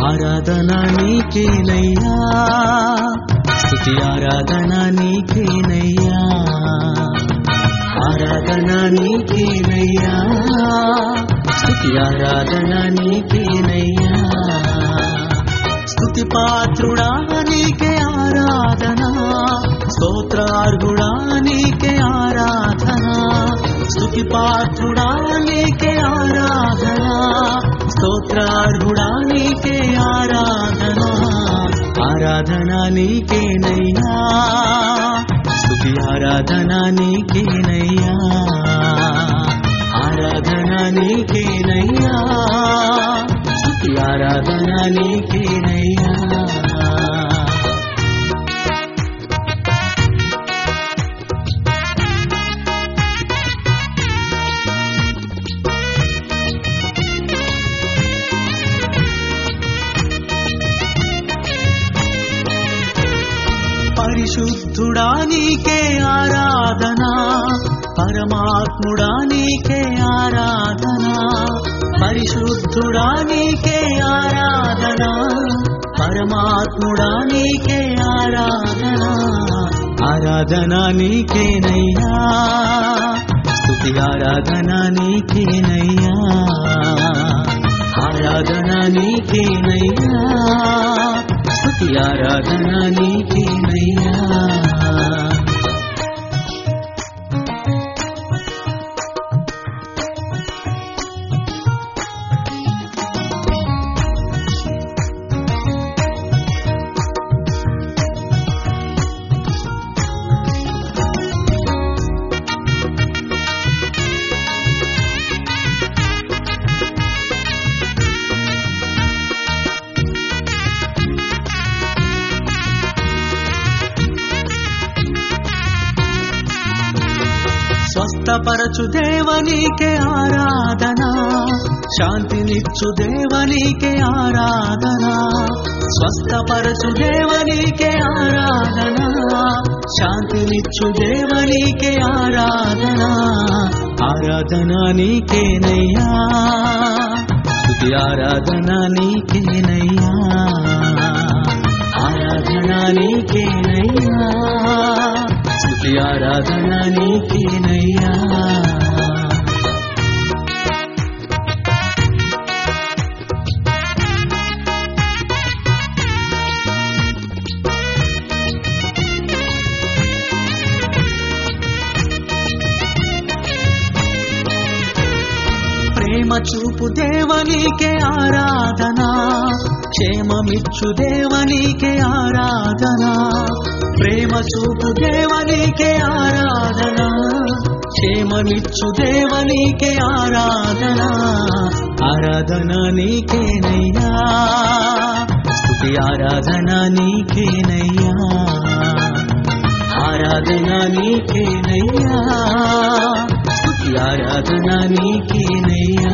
ఆరాధన నీకేనయ్యా, స్తుతి ఆరాధన నీకేనయ్యా, ఆరాధన నీకేనయ్యా, స్తుతి ఆరాధన నీకేనయ్యా. స్తుతి పాత్రుడా నీకే ఆరాధన, స్తోత్రార్హుడా నీకే ఆరాధన. స్తుతి పాత్రుడా నీకే ఆరాధన, స్తోత్రార్హుడా నీకే ఆరాధన, ఆరాధన నీకేనయ్యా, స్తుతి ఆరాధన నీకేనయ్యా, ఆరాధన నీకేనయ్యా, స్తుతి ఆరాధన నీకేనయ్యా. పరిశుద్ధుడా నీకే ఆరాధన, పరమాత్ముడా నీకే ఆరాధన. పరిశుద్ధుడా నీకే ఆరాధన, పరమాత్ముడా నీకే ఆరాధన, ఆరాధన నీకేనయ్యా, స్తుతి ఆరాధన నీకేనయ్యా, ఆరాధన నీకేనయ్యా, స్తుతి ఆరాధన నీకేనయ్యా. స్వస్థపరచు దేవనీకే ఆరాధన, శాంతినిచ్చు దేవనీకే ఆరాధన. స్వస్థపరచు దేవనీకే ఆరాధన, శాంతినిచ్చు దేవనీకే ఆరాధన, ఆరాధన నీకేనయ్యా, స్తుతి ఆరాధన నీకేనయ్యా, ఆరాధన నీకేనయ్యా, స్తుతి ఆరాధన నీకేనయ్యా. ప్రేమ చూపు దేవనీకే ఆరాధన, క్షేమమిచ్చు దేవనీకే ఆరాధన. ప్రేమ చూపు దేవనీకే ఆరాధన, క్షేమమిచ్చు దేవనీకే ఆరాధన, ఆరాధన నీకేనయ్యా, స్తుతి ఆరాధన నీకేనయ్యా, ఆరాధన నీకేనయ్యా, స్తుతి ఆరాధన నీకేనయ్యా.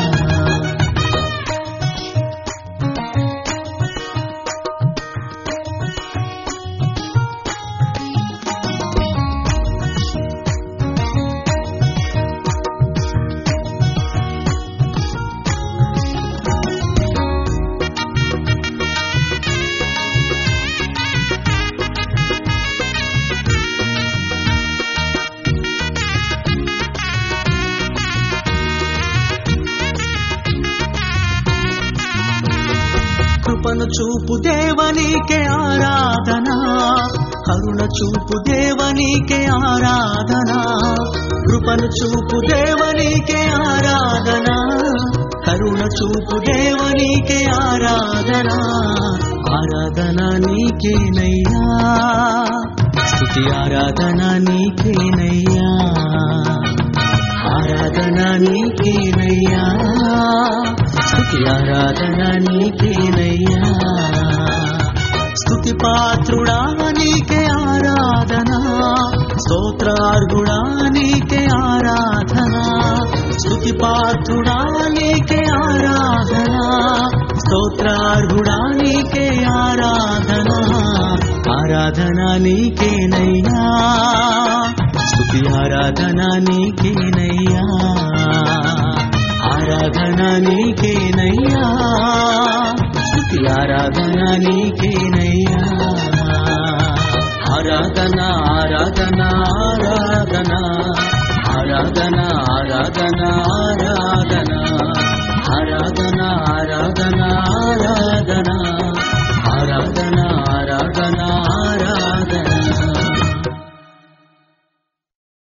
కృపను చూపు దేవనీకే ఆరాధన, కరుణ చూపు దేవనీకే ఆరాధన. కృపను చూపు దేవనీకే ఆరాధన, కరుణ చూపు దేవనీకే ఆరాధన, ఆరాధన నీకేనయ్యా, స్తుతి ఆరాధన నీకేనయ్యా, ఆరాధన నీకేనయ్యా, స్తుతి ఆరాధన నీకేనయ్యా. స్తుతి పాత్రుడా నీకే ఆరాధన, స్తోత్రార్హుడా నీకే ఆరాధన. స్తుతి పాత్రుడా నీకే ఆరాధన, స్తోత్రార్హుడా నీకే ఆరాధన, ఆరాధన నీకేనయ్యా, స్తుతి ఆరాధన నీకేనయ్యా, ఆరాధన నీకేనయ్యా, స్తుతి స్తుతి ఆరాధన నీకేనయ్యా ఆరాధన ఆరాధన ఆరాధన ఆరాధన ఆరాధన